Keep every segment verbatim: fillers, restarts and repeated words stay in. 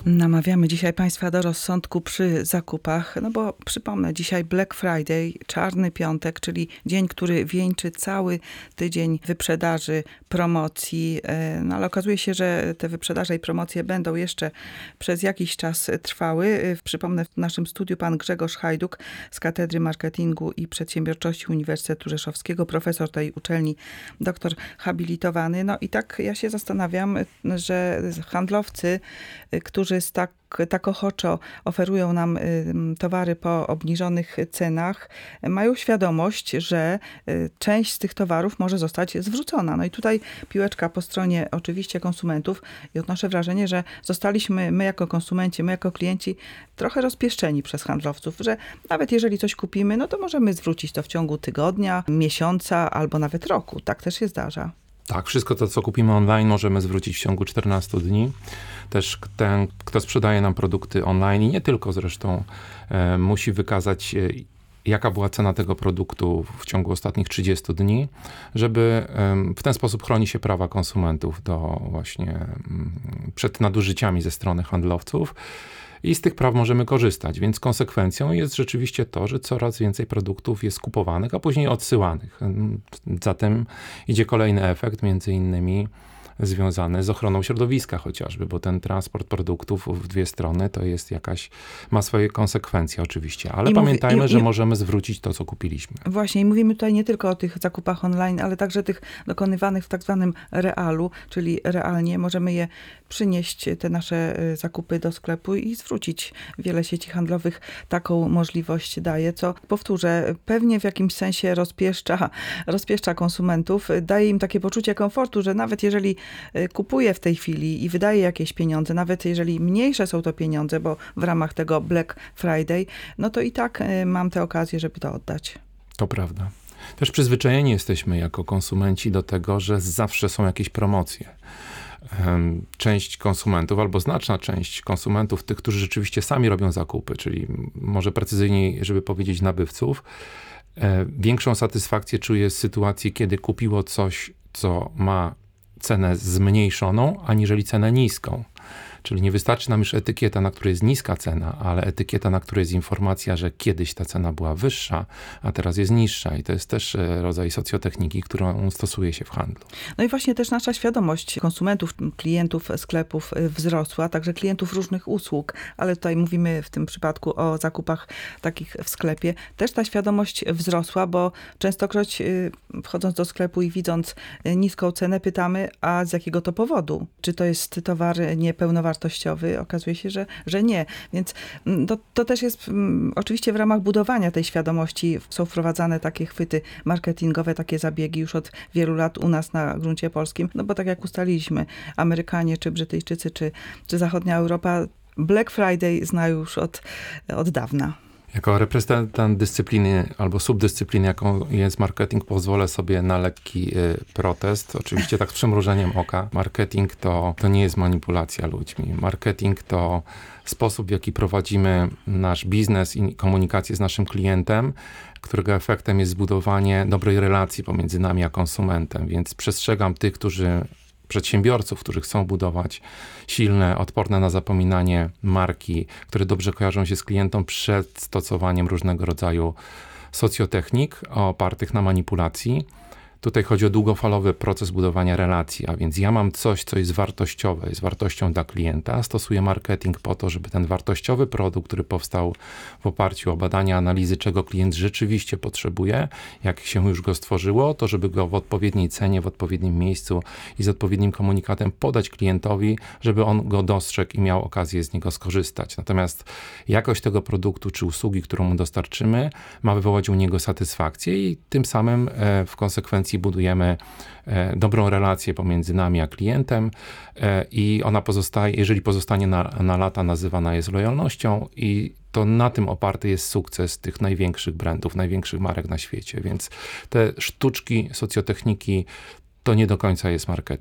Namawiamy dzisiaj Państwa do rozsądku przy zakupach, no bo przypomnę, dzisiaj Black Friday, czarny piątek, czyli dzień, który wieńczy cały tydzień wyprzedaży, promocji, no ale okazuje się, że te wyprzedaże i promocje będą jeszcze przez jakiś czas trwały. Przypomnę, w naszym studiu pan Grzegorz Hajduk z Katedry Marketingu i Przedsiębiorczości Uniwersytetu Rzeszowskiego, profesor tej uczelni, doktor habilitowany. No i tak ja się zastanawiam, że handlowcy, którzy z tak, tak ochoczo oferują nam towary po obniżonych cenach, mają świadomość, że część z tych towarów może zostać zwrócona. No i tutaj piłeczka po stronie oczywiście konsumentów i odnoszę wrażenie, że zostaliśmy my jako konsumenci, my jako klienci trochę rozpieszczeni przez handlowców, że nawet jeżeli coś kupimy, no to możemy zwrócić to w ciągu tygodnia, miesiąca albo nawet roku. Tak też się zdarza. Tak, wszystko to, co kupimy online, możemy zwrócić w ciągu czternastu dni. Też ten, kto sprzedaje nam produkty online i nie tylko zresztą, e, musi wykazać, e, jaka była cena tego produktu w ciągu ostatnich trzydziestu dni, żeby e, w ten sposób chroni się prawa konsumentów do właśnie m, przed nadużyciami ze strony handlowców. I z tych praw możemy korzystać, więc konsekwencją jest rzeczywiście to, że coraz więcej produktów jest kupowanych, a później odsyłanych. Zatem idzie kolejny efekt, między innymi związany z ochroną środowiska chociażby, bo ten transport produktów w dwie strony to jest jakaś, ma swoje konsekwencje oczywiście, ale I pamiętajmy, mówi, i, że i, możemy zwrócić to, co kupiliśmy. Właśnie i mówimy tutaj nie tylko o tych zakupach online, ale także tych dokonywanych w tak zwanym realu, czyli realnie możemy je przynieść, te nasze zakupy do sklepu i zwrócić. Wiele sieci handlowych taką możliwość daje, co powtórzę, pewnie w jakimś sensie rozpieszcza, rozpieszcza konsumentów, daje im takie poczucie komfortu, że nawet jeżeli kupuje w tej chwili i wydaje jakieś pieniądze, nawet jeżeli mniejsze są to pieniądze, bo w ramach tego Black Friday, no to i tak mam tę okazję, żeby to oddać. To prawda. Też przyzwyczajeni jesteśmy jako konsumenci do tego, że zawsze są jakieś promocje. Część konsumentów, albo znaczna część konsumentów, tych, którzy rzeczywiście sami robią zakupy, czyli może precyzyjniej, żeby powiedzieć nabywców, większą satysfakcję czuje z sytuacji, kiedy kupiło coś, co ma cenę zmniejszoną, aniżeli cenę niską. Czyli nie wystarczy nam już etykieta, na której jest niska cena, ale etykieta, na której jest informacja, że kiedyś ta cena była wyższa, a teraz jest niższa. I to jest też rodzaj socjotechniki, którą stosuje się w handlu. No i właśnie też nasza świadomość konsumentów, klientów sklepów wzrosła, także klientów różnych usług, ale tutaj mówimy w tym przypadku o zakupach takich w sklepie. Też ta świadomość wzrosła, bo częstokroć wchodząc do sklepu i widząc niską cenę, pytamy, a z jakiego to powodu? Czy to jest towar niepełnowartościowy? wartościowy, okazuje się, że, że nie. Więc to, to też jest um, oczywiście w ramach budowania tej świadomości są wprowadzane takie chwyty marketingowe, takie zabiegi już od wielu lat u nas na gruncie polskim, no bo tak jak ustaliliśmy, Amerykanie, czy Brytyjczycy, czy, czy zachodnia Europa Black Friday zna już od, od dawna. Jako reprezentant dyscypliny albo subdyscypliny, jaką jest marketing, pozwolę sobie na lekki y, protest. Oczywiście tak z przymrużeniem oka. Marketing to, to nie jest manipulacja ludźmi. Marketing to sposób, w jaki prowadzimy nasz biznes i komunikację z naszym klientem, którego efektem jest zbudowanie dobrej relacji pomiędzy nami a konsumentem. Więc przestrzegam tych, którzy przedsiębiorców, którzy chcą budować silne, odporne na zapominanie marki, które dobrze kojarzą się z klientem przed stosowaniem różnego rodzaju socjotechnik opartych na manipulacji. Tutaj chodzi o długofalowy proces budowania relacji, a więc ja mam coś, co jest wartościowe, jest wartością dla klienta, stosuję marketing po to, żeby ten wartościowy produkt, który powstał w oparciu o badania, analizy, czego klient rzeczywiście potrzebuje, jak się już go stworzyło, to żeby go w odpowiedniej cenie, w odpowiednim miejscu i z odpowiednim komunikatem podać klientowi, żeby on go dostrzegł i miał okazję z niego skorzystać. Natomiast jakość tego produktu czy usługi, którą mu dostarczymy, ma wywołać u niego satysfakcję i tym samym e, w konsekwencji budujemy e, dobrą relację pomiędzy nami a klientem e, i ona pozostaje, jeżeli pozostanie na, na lata, nazywana jest lojalnością i to na tym oparty jest sukces tych największych brandów, największych marek na świecie. Więc te sztuczki, socjotechniki to nie do końca jest marketing.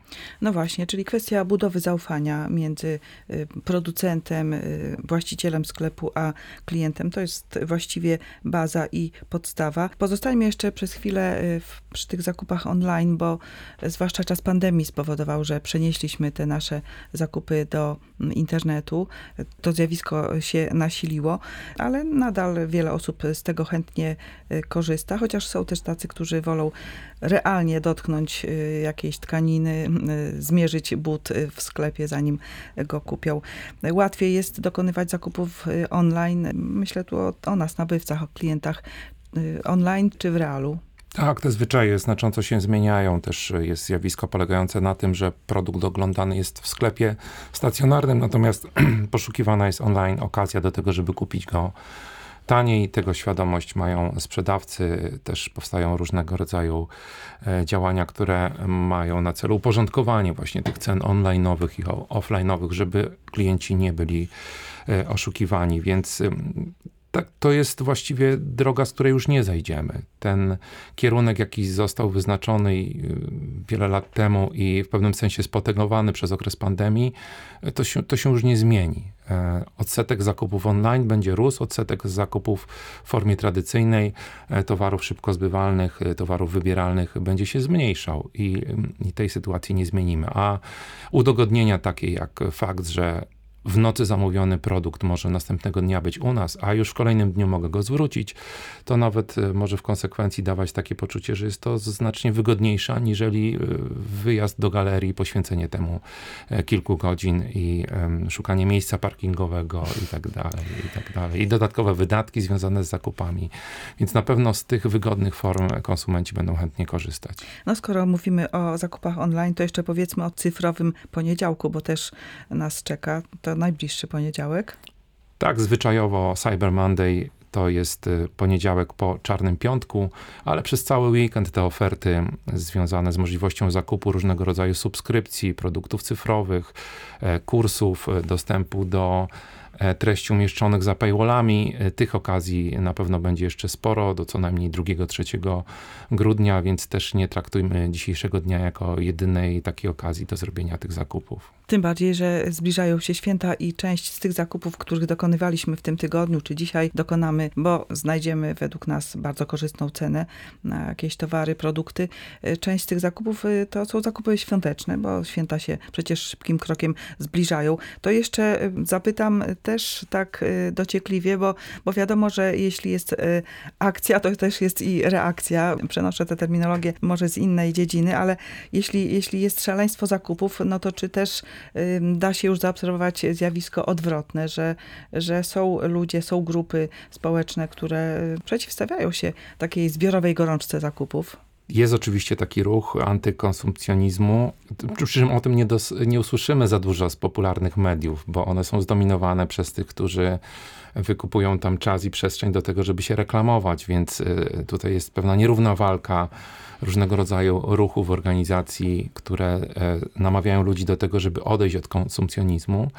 No właśnie, czyli kwestia budowy zaufania między y, producentem, y, właścicielem sklepu, a klientem. To jest właściwie baza i podstawa. Pozostańmy jeszcze przez chwilę y, w, przy tych zakupach online, bo zwłaszcza czas pandemii spowodował, że przenieśliśmy te nasze zakupy do mm, internetu. To zjawisko się nasiliło, ale nadal wiele osób z tego chętnie y, korzysta, chociaż są też tacy, którzy wolą realnie dotknąć y, jakiejś tkaniny, y, zmierzyć but y, w sklepie, zanim go kupią. Łatwiej jest dokonywać zakupów y, online. Myślę tu o, o nas, nabywcach, o klientach y, online czy w realu. Tak, te zwyczaje znacząco się zmieniają. Też jest zjawisko polegające na tym, że produkt oglądany jest w sklepie stacjonarnym, natomiast poszukiwana jest online okazja do tego, żeby kupić go taniej. Tego świadomość mają sprzedawcy. Też powstają różnego rodzaju działania, które mają na celu uporządkowanie właśnie tych cen online'owych i offline'owych, żeby klienci nie byli oszukiwani. Więc tak, to jest właściwie droga, z której już nie zajdziemy. Ten kierunek, jaki został wyznaczony wiele lat temu i w pewnym sensie spotęgowany przez okres pandemii, to się, to się już nie zmieni. Odsetek zakupów online będzie rósł, odsetek zakupów w formie tradycyjnej, towarów szybko zbywalnych, towarów wybieralnych będzie się zmniejszał i, i tej sytuacji nie zmienimy. A udogodnienia takie jak fakt, że w nocy zamówiony produkt może następnego dnia być u nas, a już w kolejnym dniu mogę go zwrócić, to nawet może w konsekwencji dawać takie poczucie, że jest to znacznie wygodniejsze, aniżeli wyjazd do galerii, poświęcenie temu kilku godzin i um, szukanie miejsca parkingowego i tak dalej, i tak dalej. I dodatkowe wydatki związane z zakupami. Więc na pewno z tych wygodnych form konsumenci będą chętnie korzystać. No skoro mówimy o zakupach online, to jeszcze powiedzmy o cyfrowym poniedziałku, bo też nas czeka. To najbliższy poniedziałek. Tak, zwyczajowo Cyber Monday to jest poniedziałek po Czarnym Piątku, ale przez cały weekend te oferty związane z możliwością zakupu różnego rodzaju subskrypcji, produktów cyfrowych, kursów, dostępu do treści umieszczonych za paywallami. Tych okazji na pewno będzie jeszcze sporo, do co najmniej drugiego trzeciego grudnia, więc też nie traktujmy dzisiejszego dnia jako jedynej takiej okazji do zrobienia tych zakupów. Tym bardziej, że zbliżają się święta i część z tych zakupów, których dokonywaliśmy w tym tygodniu, czy dzisiaj dokonamy, bo znajdziemy według nas bardzo korzystną cenę na jakieś towary, produkty. Część z tych zakupów to są zakupy świąteczne, bo święta się przecież szybkim krokiem zbliżają. To jeszcze zapytam też tak dociekliwie, bo, bo wiadomo, że jeśli jest akcja, to też jest i reakcja. Przenoszę tę terminologię może z innej dziedziny, ale jeśli, jeśli jest szaleństwo zakupów, no to czy też da się już zaobserwować zjawisko odwrotne, że, że są ludzie, są grupy społeczne, które przeciwstawiają się takiej zbiorowej gorączce zakupów? Jest oczywiście taki ruch antykonsumpcjonizmu, przy czym o tym nie, dos- nie usłyszymy za dużo z popularnych mediów, bo one są zdominowane przez tych, którzy wykupują tam czas i przestrzeń do tego, żeby się reklamować, więc y, tutaj jest pewna nierówna walka różnego rodzaju ruchów, organizacji, które y, namawiają ludzi do tego, żeby odejść od konsumpcjonizmu.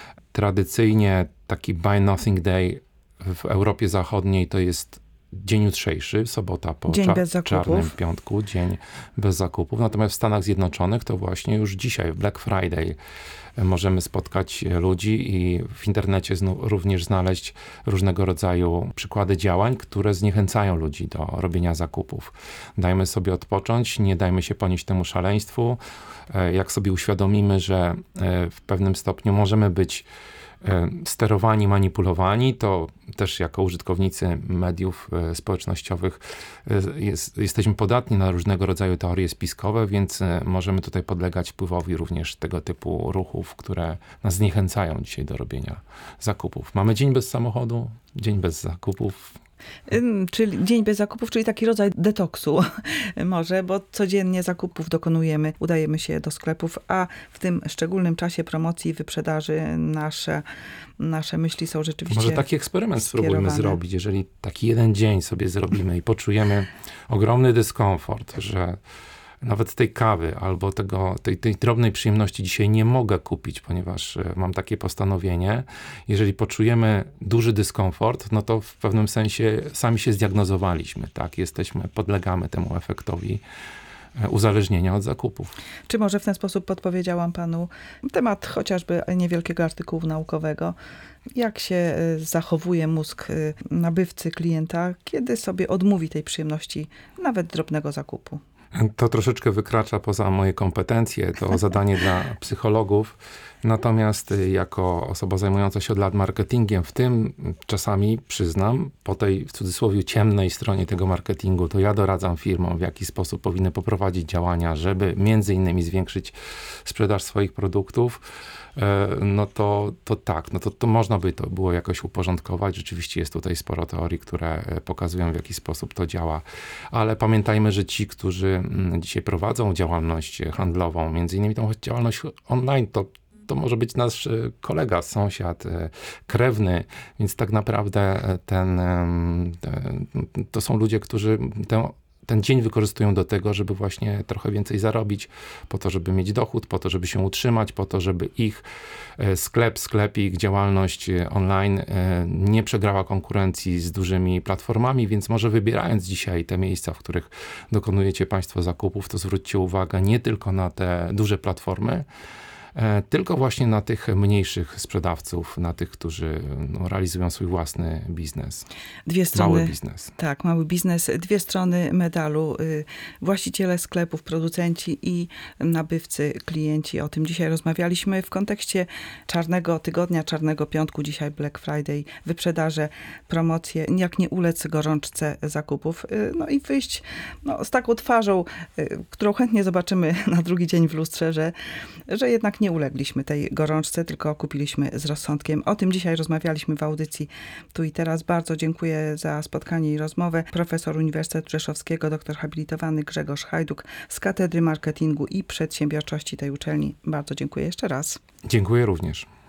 Tradycyjnie taki Buy Nothing Day w Europie Zachodniej to jest dzień jutrzejszy, sobota po dzień cza- bez zakupów. Czarnym Piątku, dzień bez zakupów. Natomiast w Stanach Zjednoczonych to właśnie już dzisiaj, Black Friday, możemy spotkać ludzi i w internecie znów również znaleźć różnego rodzaju przykłady działań, które zniechęcają ludzi do robienia zakupów. Dajmy sobie odpocząć, nie dajmy się ponieść temu szaleństwu. Jak sobie uświadomimy, że w pewnym stopniu możemy być sterowani, manipulowani, to też jako użytkownicy mediów społecznościowych jest, jesteśmy podatni na różnego rodzaju teorie spiskowe, więc możemy tutaj podlegać wpływowi również tego typu ruchów, które nas zniechęcają dzisiaj do robienia zakupów. Mamy dzień bez samochodu, dzień bez zakupów. Czyli dzień bez zakupów, czyli taki rodzaj detoksu może, bo codziennie zakupów dokonujemy, udajemy się do sklepów, a w tym szczególnym czasie promocji, wyprzedaży nasze, nasze myśli są rzeczywiście Może taki eksperyment spróbujmy skierowane. zrobić, jeżeli taki jeden dzień sobie zrobimy i poczujemy ogromny dyskomfort, że nawet tej kawy albo tego, tej, tej drobnej przyjemności dzisiaj nie mogę kupić, ponieważ mam takie postanowienie. Jeżeli poczujemy duży dyskomfort, no to w pewnym sensie sami się zdiagnozowaliśmy, tak? Jesteśmy, podlegamy temu efektowi uzależnienia od zakupów. Czy może w ten sposób podpowiedziałam panu temat chociażby niewielkiego artykułu naukowego, jak się y, zachowuje mózg y, nabywcy, klienta, kiedy sobie odmówi tej przyjemności nawet drobnego zakupu? To troszeczkę wykracza poza moje kompetencje, to zadanie dla psychologów. Natomiast jako osoba zajmująca się od lat marketingiem, w tym czasami przyznam, po tej w cudzysłowie ciemnej stronie tego marketingu, to ja doradzam firmom, w jaki sposób powinny poprowadzić działania, żeby między innymi zwiększyć sprzedaż swoich produktów. No to, to tak, no to, to można by to było jakoś uporządkować. Rzeczywiście jest tutaj sporo teorii, które pokazują, w jaki sposób to działa. Ale pamiętajmy, że ci, którzy dzisiaj prowadzą działalność handlową, między innymi tą działalność online, to to może być nasz kolega, sąsiad, krewny, więc tak naprawdę ten, ten, to są ludzie, którzy tę ten dzień wykorzystują do tego, żeby właśnie trochę więcej zarobić, po to, żeby mieć dochód, po to, żeby się utrzymać, po to, żeby ich sklep, sklep, ich działalność online nie przegrała konkurencji z dużymi platformami, więc może wybierając dzisiaj te miejsca, w których dokonujecie państwo zakupów, to zwróćcie uwagę nie tylko na te duże platformy, tylko właśnie na tych mniejszych sprzedawców, na tych, którzy no, realizują swój własny biznes. Dwie strony, mały biznes. Tak, mały biznes. Dwie strony medalu. Właściciele sklepów, producenci i nabywcy, klienci. O tym dzisiaj rozmawialiśmy w kontekście czarnego tygodnia, czarnego piątku. Dzisiaj Black Friday, wyprzedaże, promocje. Jak nie ulec gorączce zakupów. No i wyjść no, z taką twarzą, którą chętnie zobaczymy na drugi dzień w lustrze, że, że jednak nie ulegliśmy tej gorączce, tylko kupiliśmy z rozsądkiem. O tym dzisiaj rozmawialiśmy w audycji Tu i Teraz. Bardzo dziękuję za spotkanie i rozmowę. Profesor Uniwersytetu Rzeszowskiego, doktor habilitowany Grzegorz Hajduk z Katedry Marketingu i Przedsiębiorczości tej uczelni. Bardzo dziękuję jeszcze raz. Dziękuję również.